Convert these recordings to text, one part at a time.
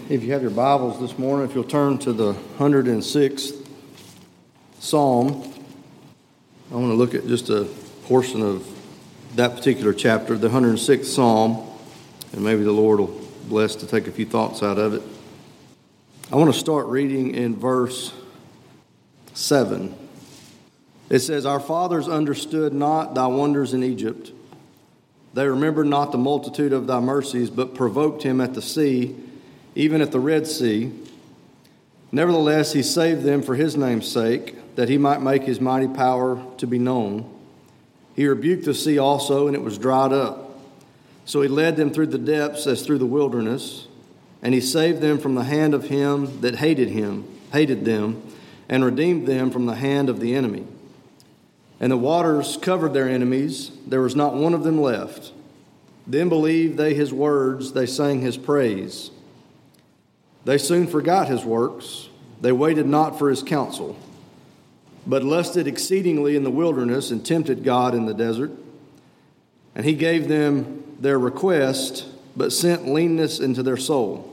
If you have your Bibles this morning, if you'll turn to the 106th Psalm, I want to look at just a portion of that particular chapter, the 106th Psalm, and maybe the Lord will bless to take a few thoughts out of it. I want to start reading in verse 7. It says, "Our fathers understood not thy wonders in Egypt. They remembered not the multitude of thy mercies, but provoked him at the sea, even at the Red Sea. Nevertheless, he saved them for his name's sake, that he might make his mighty power to be known. He rebuked the sea also, and it was dried up. So he led them through the depths as through the wilderness, and he saved them from the hand of him that hated them, and redeemed them from the hand of the enemy. And the waters covered their enemies, there was not one of them left. Then believed they his words, they sang his praise. They soon forgot his works, they waited not for his counsel, but lusted exceedingly in the wilderness and tempted God in the desert. And he gave them their request, but sent leanness into their soul.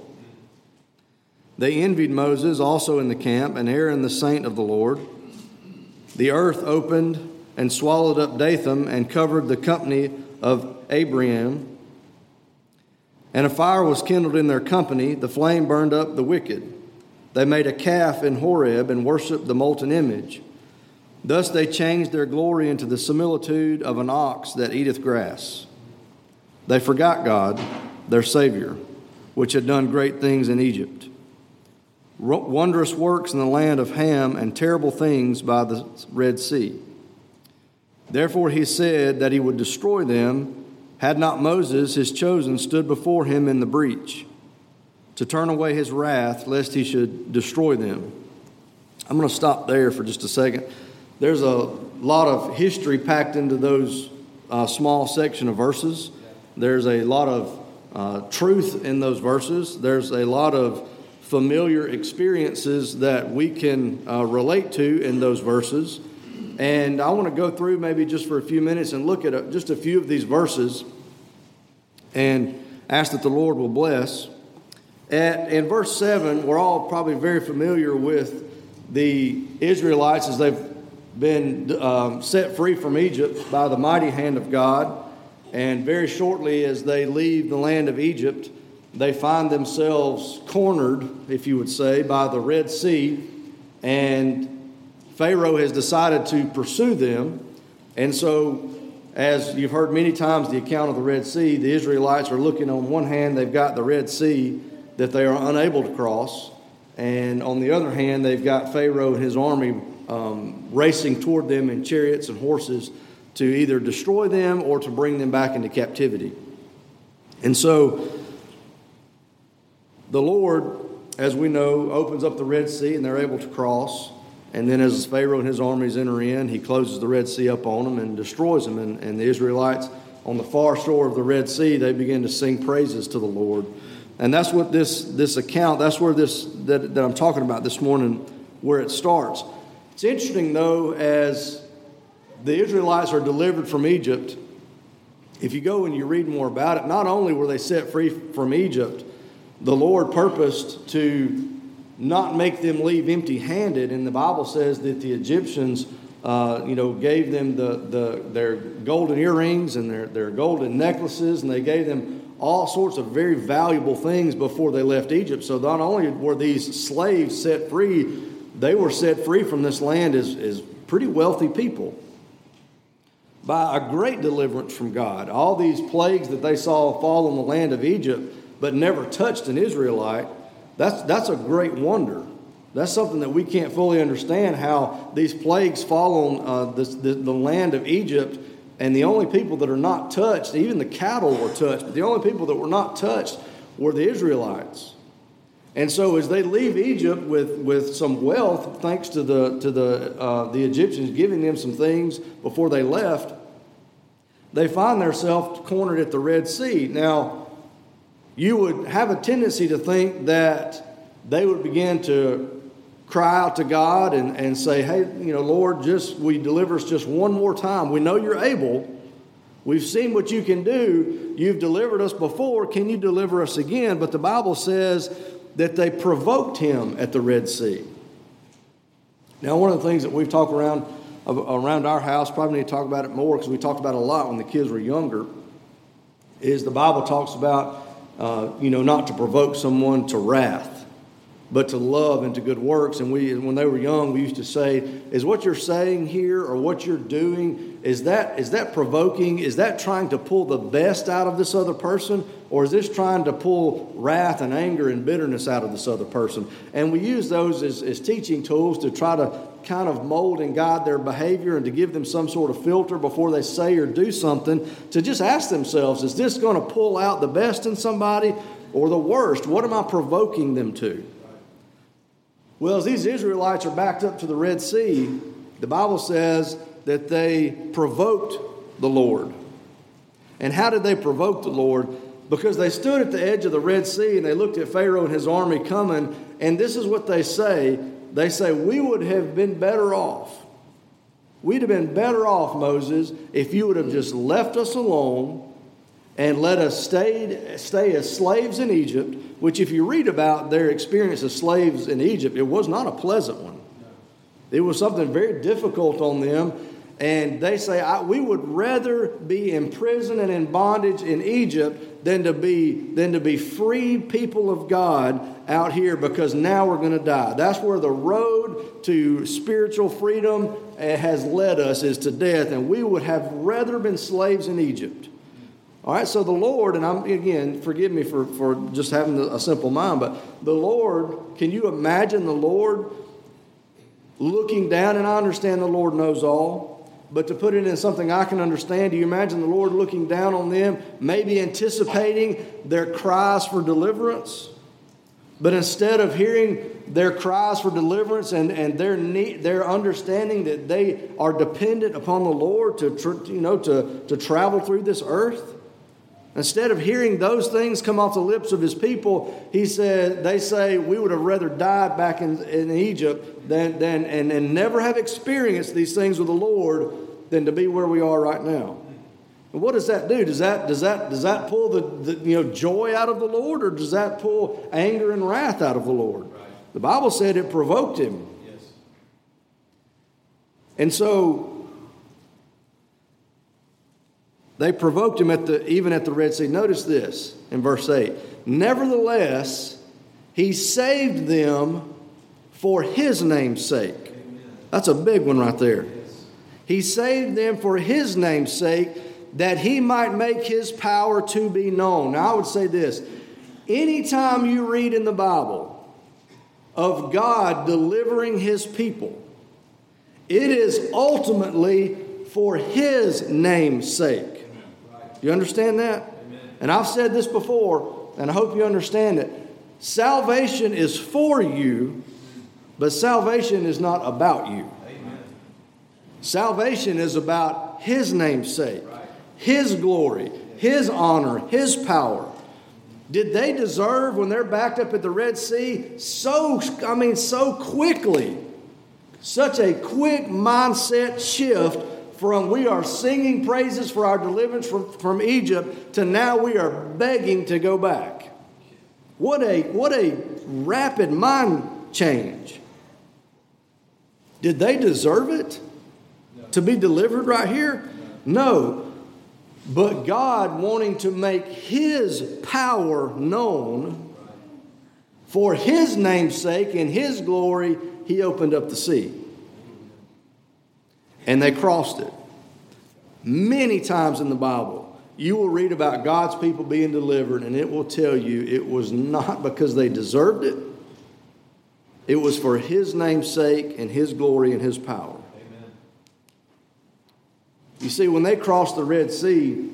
They envied Moses also in the camp, and Aaron the saint of the Lord. The earth opened and swallowed up Dathan and covered the company of Abiram. And a fire was kindled in their company, the flame burned up the wicked. They made a calf in Horeb and worshipped the molten image. Thus they changed their glory into the similitude of an ox that eateth grass. They forgot God, their Savior, which had done great things in Egypt, wondrous works in the land of Ham, and terrible things by the Red Sea. Therefore he said that he would destroy them, had not Moses, his chosen, stood before him in the breach, to turn away his wrath, lest he should destroy them." I'm going to stop there for just a second. There's a lot of history packed into those small section of verses. There's a lot of truth in those verses. There's a lot of familiar experiences that we can relate to in those verses. And I want to go through maybe just for a few minutes and look at just a few of these verses and ask that the Lord will bless. In verse 7, we're all probably very familiar with the Israelites as they've been set free from Egypt by the mighty hand of God. And very shortly as they leave the land of Egypt, they find themselves cornered, if you would say, by the Red Sea. And Pharaoh has decided to pursue them. And so, as you've heard many times the account of the Red Sea, the Israelites are looking on one hand, they've got the Red Sea that they are unable to cross. And on the other hand, they've got Pharaoh and his army racing toward them in chariots and horses to either destroy them or to bring them back into captivity. And so, the Lord, as we know, opens up the Red Sea and they're able to cross. And then as Pharaoh and his armies enter in, he closes the Red Sea up on them and destroys them. And the Israelites on the far shore of the Red Sea, they begin to sing praises to the Lord. And that's what this account, that's where that I'm talking about this morning, where it starts. It's interesting, though, as the Israelites are delivered from Egypt, if you go and you read more about it, not only were they set free from Egypt, the Lord purposed to not make them leave empty-handed. And the Bible says that the Egyptians, gave them their golden earrings and their golden necklaces, and they gave them all sorts of very valuable things before they left Egypt. So not only were these slaves set free, they were set free from this land as pretty wealthy people by a great deliverance from God. All these plagues that they saw fall on the land of Egypt but never touched an Israelite, that's a great wonder. That's something that we can't fully understand, how these plagues fall on the land of Egypt, and the only people that are not touched, even the cattle were touched, but the only people that were not touched were the Israelites. And so as they leave Egypt with some wealth, thanks to the Egyptians giving them some things before they left, they find themselves cornered at the Red Sea. Now, you would have a tendency to think that they would begin to cry out to God and say, "Hey, Lord, will you deliver us just one more time? We know you're able. We've seen what you can do. You've delivered us before. Can you deliver us again?" But the Bible says that they provoked him at the Red Sea. Now, one of the things that we've talked around our house, probably need to talk about it more because we talked about it a lot when the kids were younger, is the Bible talks about, not to provoke someone to wrath, but to love and to good works. And when they were young, we used to say, is what you're saying here or what you're doing, is that provoking? Is that trying to pull the best out of this other person? Or is this trying to pull wrath and anger and bitterness out of this other person? And we use those as teaching tools to try to kind of mold and guide their behavior and to give them some sort of filter before they say or do something, to just ask themselves, is this going to pull out the best in somebody or the worst? What am I provoking them to? Well, as these Israelites are backed up to the Red Sea, the Bible says that they provoked the Lord. And how did they provoke the Lord? Because they stood at the edge of the Red Sea and they looked at Pharaoh and his army coming, and this is what they say. They say, we would have been better off. We'd have been better off, Moses, if you would have just left us alone and let us stay as slaves in Egypt, which if you read about their experience as slaves in Egypt, it was not a pleasant one. It was something very difficult on them. And they say, we would rather be in prison and in bondage in Egypt than to be free people of God out here, because now we're going to die. That's where the road to spiritual freedom has led us, is to death. And we would have rather been slaves in Egypt. All right, so the Lord, and forgive me for just having a simple mind, but the Lord, can you imagine the Lord looking down? And I understand the Lord knows all. But to put it in something I can understand, do you imagine the Lord looking down on them, maybe anticipating their cries for deliverance? But instead of hearing their cries for deliverance and their understanding that they are dependent upon the Lord to travel through this earth, instead of hearing those things come off the lips of his people, they say, we would have rather died back in Egypt than never have experienced these things with the Lord than to be where we are right now. And what does that do? Does that pull the joy out of the Lord, or does that pull anger and wrath out of the Lord? Right. The Bible said it provoked him. Yes. And so they provoked him even at the Red Sea. Notice this in verse 8. Nevertheless, he saved them for his name's sake. Amen. That's a big one right there. Yes. He saved them for his name's sake, that he might make his power to be known. Now, I would say this. Anytime you read in the Bible of God delivering his people, it is ultimately for his name's sake. You understand that? Amen. And I've said this before, and I hope you understand it. Salvation is for you, but salvation is not about you. Amen. Salvation is about his name's sake, right. His glory, his honor, his power. Did they deserve, when they're backed up at the Red Sea, so quickly, such a quick mindset shift from we are singing praises for our deliverance from Egypt to now we are begging to go back? What a rapid mind change. Did they deserve it? To be delivered right here? No. But God, wanting to make his power known for his name's sake and his glory, he opened up the sea. And they crossed it. Many times in the Bible, you will read about God's people being delivered, and it will tell you it was not because they deserved it. It was for his name's sake and his glory and his power. Amen. You see, when they crossed the Red Sea,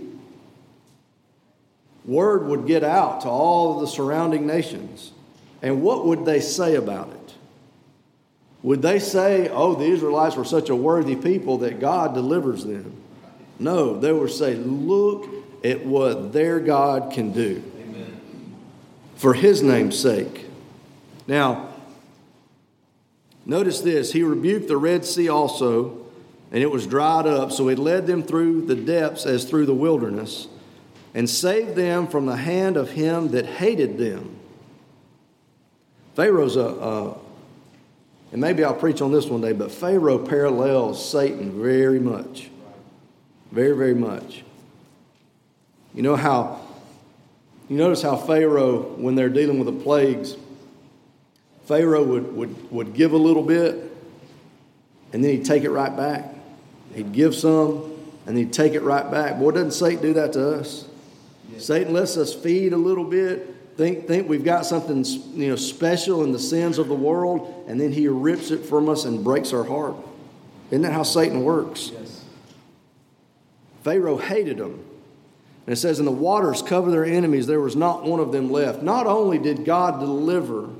word would get out to all of the surrounding nations. And what would they say about it? Would they say, oh, the Israelites were such a worthy people that God delivers them? No, they would say, look at what their God can do. Amen. For his name's sake. Now, notice this. He rebuked the Red Sea also, and it was dried up. So he led them through the depths as through the wilderness, and saved them from the hand of him that hated them. Pharaoh's and maybe I'll preach on this one day, but Pharaoh parallels Satan very much. Very, very much. You notice how Pharaoh, when they're dealing with the plagues, Pharaoh would give a little bit, and then he'd take it right back. He'd give some, and he'd take it right back. Boy, doesn't Satan do that to us? Yes. Satan lets us feed a little bit, think we've got something special in the sins of the world, and then he rips it from us and breaks our heart. Isn't that how Satan works? Yes. Pharaoh hated them. And it says, and the waters covered their enemies. There was not one of them left. Not only did God deliver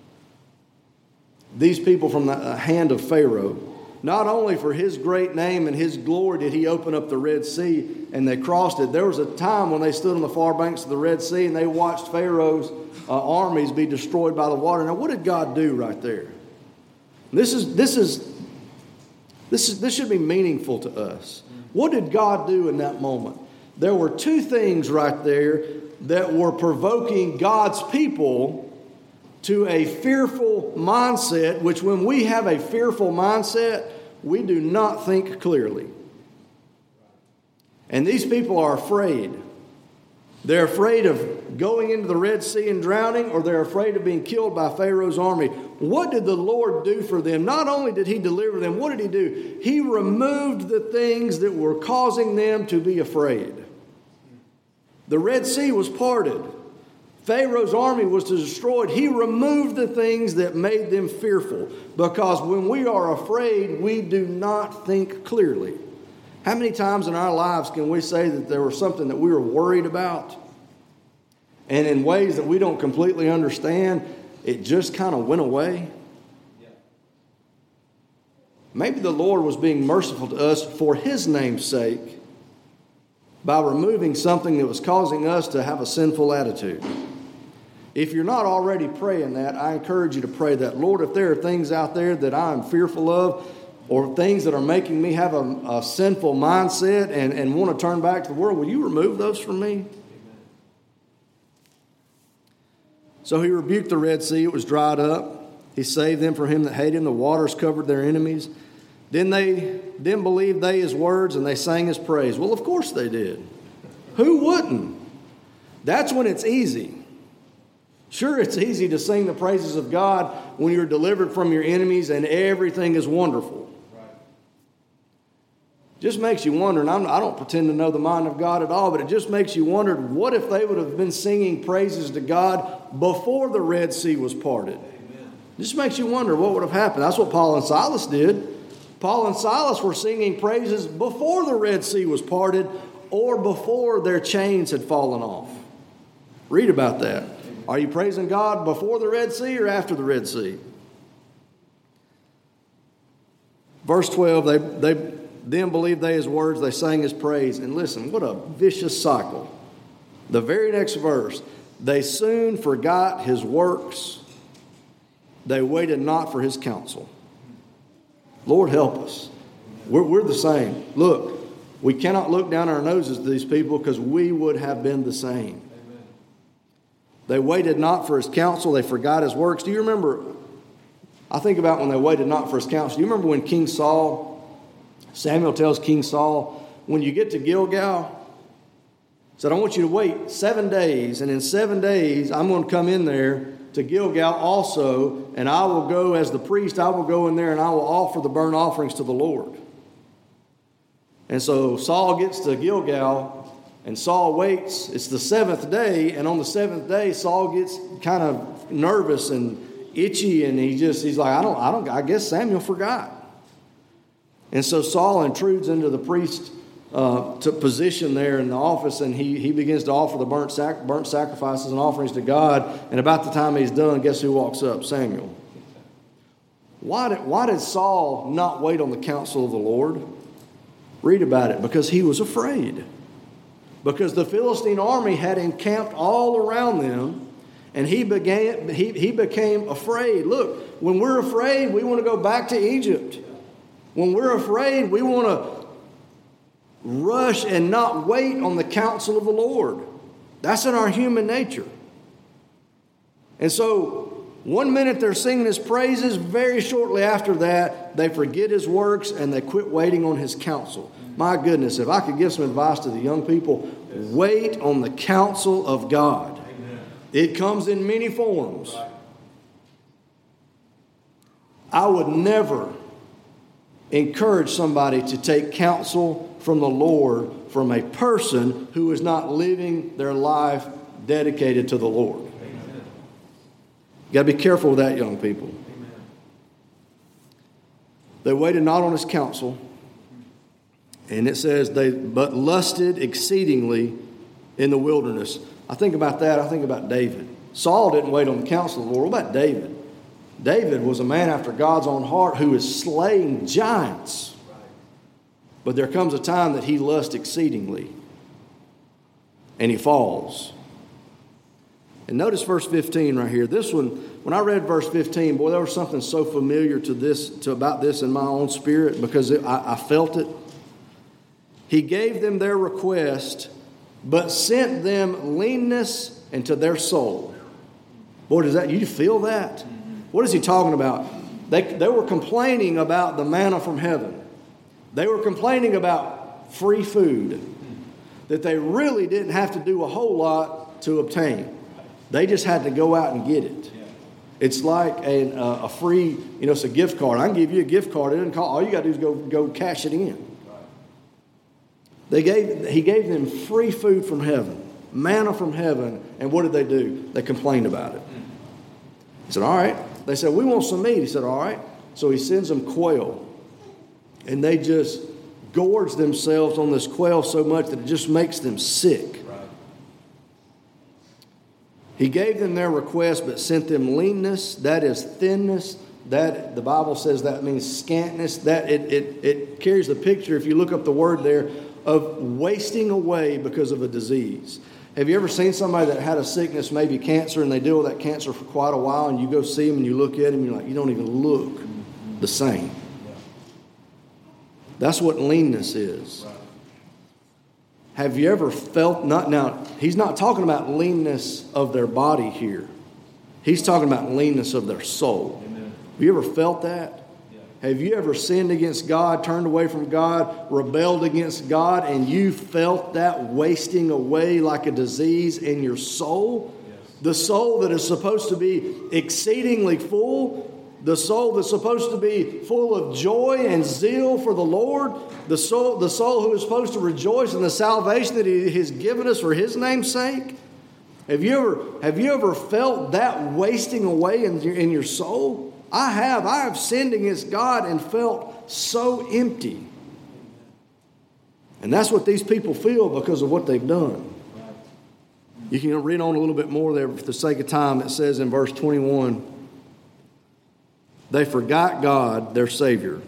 these people from the hand of Pharaoh, not only for his great name and his glory did he open up the Red Sea and they crossed it. There was a time when they stood on the far banks of the Red Sea and they watched Pharaoh's armies be destroyed by the water. Now, what did God do right there? This should be meaningful to us. What did God do in that moment? There were two things right there that were provoking God's people to a fearful mindset, which when we have a fearful mindset, we do not think clearly. And these people are afraid. They're afraid of going into the Red Sea and drowning, or they're afraid of being killed by Pharaoh's army. What did the Lord do for them? Not only did he deliver them, what did he do? He removed the things that were causing them to be afraid. The Red Sea was parted. Pharaoh's army was destroyed. He removed the things that made them fearful. Because when we are afraid, we do not think clearly. How many times in our lives can we say that there was something that we were worried about, and in ways that we don't completely understand, it just kind of went away? Maybe the Lord was being merciful to us for his name's sake by removing something that was causing us to have a sinful attitude. If you're not already praying that, I encourage you to pray that. Lord, if there are things out there that I'm fearful of, or things that are making me have a sinful mindset and want to turn back to the world, will you remove those from me? Amen. So he rebuked the Red Sea. It was dried up. He saved them from him that hated him. The waters covered their enemies. Then believed they his words, and they sang his praise. Well, of course they did. Who wouldn't? That's when it's easy. Sure, it's easy to sing the praises of God when you're delivered from your enemies and everything is wonderful. Right. Just makes you wonder, and I don't pretend to know the mind of God at all, but it just makes you wonder, what if they would have been singing praises to God before the Red Sea was parted? Amen. Just makes you wonder what would have happened. That's what Paul and Silas did. Paul and Silas were singing praises before the Red Sea was parted or before their chains had fallen off. Read about that. Are you praising God before the Red Sea or after the Red Sea? Verse 12, they then believed they his words, they sang his praise. And listen, what a vicious cycle. The very next verse, they soon forgot his works. They waited not for his counsel. Lord, help us. We're the same. Look, we cannot look down our noses to these people because we would have been the same. They waited not for his counsel. They forgot his works. Do you remember? I think about when they waited not for his counsel. Do you remember when King Saul, Samuel tells King Saul, when you get to Gilgal, he said, I want you to wait 7 days. And in 7 days, I'm going to come in there to Gilgal also. And I will go as the priest. I will go in there and I will offer the burnt offerings to the Lord. And so Saul gets to Gilgal. And Saul waits. It's the 7th day, and on the 7th day, Saul gets kind of nervous and itchy, and he's like, I guess Samuel forgot. And so Saul intrudes into the priest position there in the office, and he begins to offer the burnt sacrifices and offerings to God. And about the time he's done, guess who walks up? Samuel. Why did Saul not wait on the counsel of the Lord? Read about it. Because he was afraid. Because the Philistine army had encamped all around them, and he became afraid. Look, when we're afraid, we want to go back to Egypt. When we're afraid, we want to rush and not wait on the counsel of the Lord. That's in our human nature. And so One minute they're singing his praises. Very shortly after that, they forget his works and they quit waiting on his counsel. My goodness, if I could give some advice to the young people, wait on the counsel of God. It comes in many forms. I would never encourage somebody to take counsel from the Lord from a person who is not living their life dedicated to the Lord. You got to be careful with that, young people. They waited not on his counsel, and it says but lusted exceedingly in the wilderness. I think about that. I think about David. Saul didn't wait on the counsel of the Lord. What about David? David was a man after God's own heart who is slaying giants. But there comes a time that he lusts exceedingly, and he falls. And notice verse 15 right here. This one, when I read verse 15, boy, there was something so familiar about this in my own spirit because I felt it. He gave them their request, but sent them leanness into their soul. Boy, you feel that? What is he talking about? They were complaining about the manna from heaven. They were complaining about free food that they really didn't have to do a whole lot to obtain. They just had to go out and get it. It's like a free, it's a gift card. I can give you a gift card. It doesn't cost. All you got to do is go cash it in. He gave them free food from heaven, manna from heaven, and what did they do? They complained about it. He said, all right. They said, we want some meat. He said, all right. So he sends them quail, and they just gorge themselves on this quail so much that it just makes them sick. He gave them their request, but sent them leanness, that is thinness. That the Bible says that means scantness. That it carries the picture, if you look up the word there, of wasting away because of a disease. Have you ever seen somebody that had a sickness, maybe cancer, and they deal with that cancer for quite a while, and you go see them and you look at them and you're like, you don't even look the same. That's what leanness is. Have you ever felt, now, he's not talking about leanness of their body here. He's talking about leanness of their soul. Amen. Have you ever felt that? Yeah. Have you ever sinned against God, turned away from God, rebelled against God, and you felt that wasting away like a disease in your soul? Yes. The soul that is supposed to be exceedingly full, the soul that's supposed to be full of joy and zeal for the Lord, the soul who is supposed to rejoice in the salvation that He has given us for His name's sake. Have you ever felt that wasting away in your soul? I have. I have sinned against God and felt so empty. And that's what these people feel because of what they've done. You can read on a little bit more there for the sake of time. It says in verse 21, they forgot God, their Savior,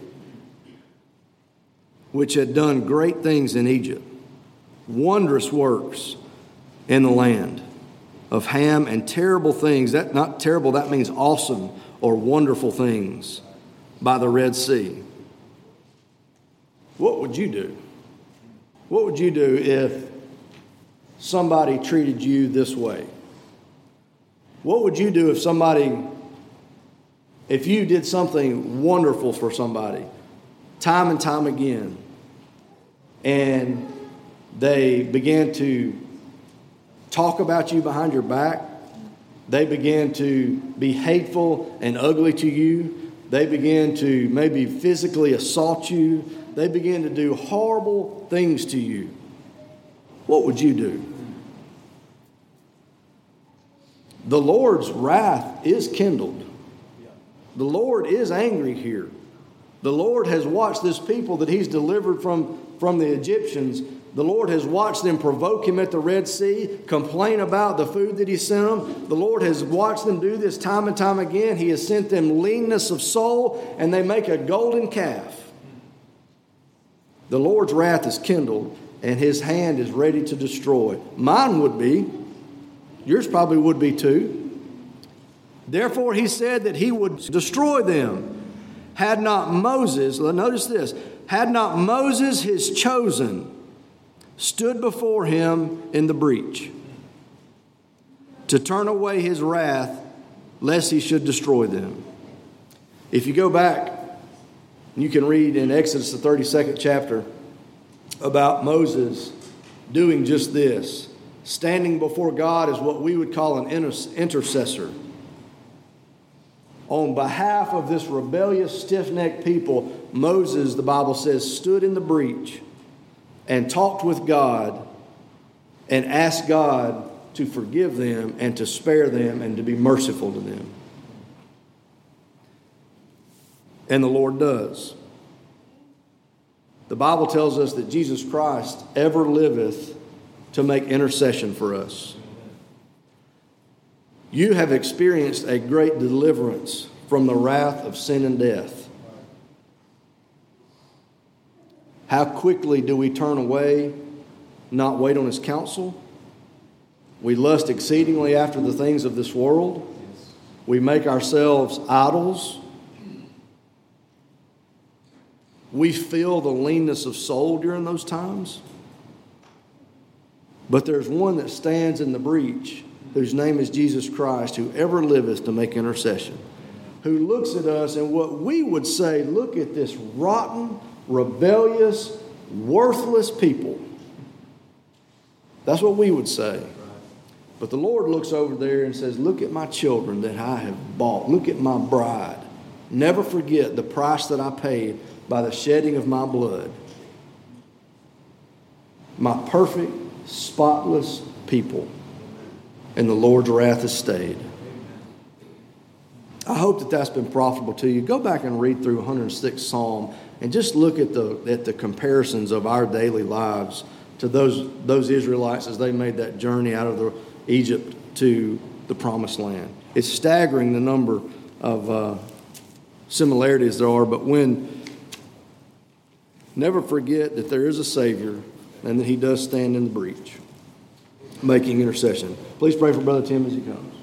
which had done great things in Egypt, wondrous works in the land of Ham, and terrible things. That not terrible, that means awesome or wonderful things by the Red Sea. What would you do? What would you do if somebody treated you this way? What would you do if you did something wonderful for somebody, time and time again, and they began to talk about you behind your back, they began to be hateful and ugly to you, they began to maybe physically assault you, they began to do horrible things to you, what would you do? The Lord's wrath is kindled. The Lord is angry here. The Lord has watched this people that He's delivered from the Egyptians. The Lord has watched them provoke Him at the Red Sea, complain about the food that He sent them. The Lord has watched them do this time and time again. He has sent them leanness of soul, and they make a golden calf. The Lord's wrath is kindled, and His hand is ready to destroy. Mine would be. Yours probably would be too. Therefore, He said that He would destroy them. Had not Moses, notice this, had not Moses, His chosen, stood before Him in the breach to turn away His wrath lest he should destroy them. If you go back, you can read in Exodus, the 32nd chapter, about Moses doing just this. Standing before God as what we would call an intercessor. On behalf of this rebellious, stiff-necked people, Moses, the Bible says, stood in the breach and talked with God and asked God to forgive them and to spare them and to be merciful to them. And the Lord does. The Bible tells us that Jesus Christ ever liveth to make intercession for us. You have experienced a great deliverance from the wrath of sin and death. How quickly do we turn away, not wait on His counsel? We lust exceedingly after the things of this world. We make ourselves idols. We feel the leanness of soul during those times. But there's one that stands in the breach, whose name is Jesus Christ, who ever liveth to make intercession, who looks at us and what we would say, look at this rotten, rebellious, worthless people. That's what we would say. But the Lord looks over there and says, look at my children that I have bought. Look at my bride. Never forget the price that I paid by the shedding of my blood. My perfect, spotless people. And the Lord's wrath has stayed. I hope that that's been profitable to you. Go back and read through 106th Psalm and just look at the comparisons of our daily lives to those Israelites as they made that journey out of Egypt to the Promised Land. It's staggering the number of similarities there are, but never forget that there is a Savior and that He does stand in the breach, making intercession. Please pray for Brother Tim as he comes.